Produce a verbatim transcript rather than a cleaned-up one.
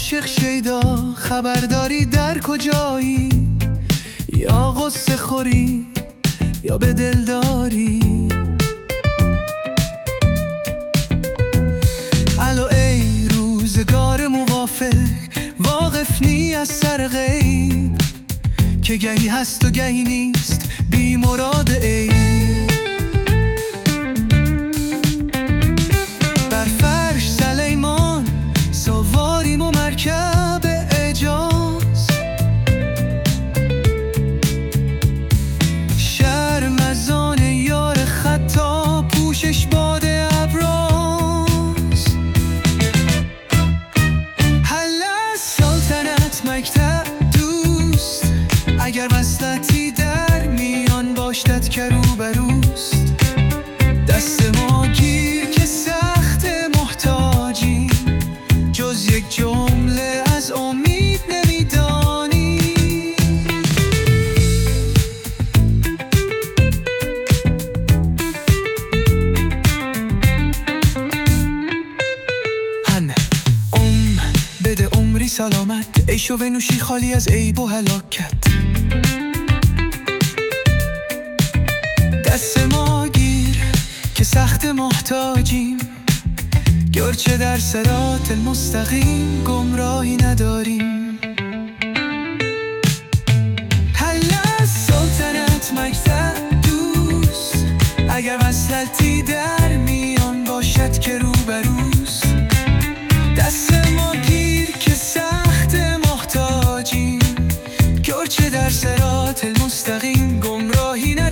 عاشق شیدا خبرداری در کجایی؟ یا غصه خوری یا به دلداری؟ الو ای روزگار موافق، واقف نی از سر غیب که گهی هست و گهی نیست بی مراد ای. بر فرش سلیمان سواریم و مرکب اعجاز، شرم از آن یار خطا پوشش باد ابراز. حل سلطنت مکتب دوست، اگر وصلتی در میان باشد که روبروست. دست ما گیر که سخت محتاجی، جز یک جمله از امید نمیدانی. همه ام بده عمری سلامت، عیش و بنوشی خالی از عیب و هلاکت. دست ما گیر که سخت محتاجیم، گرچه در صراط المستقیم گمراهی نداریم. حل از سلطنت مکتب دوست، اگر وصلتی در میان باشد که روبروست. دست ما گیر که سخت محتاجیم، گرچه در صراط المستقیم گمراهی نداریم.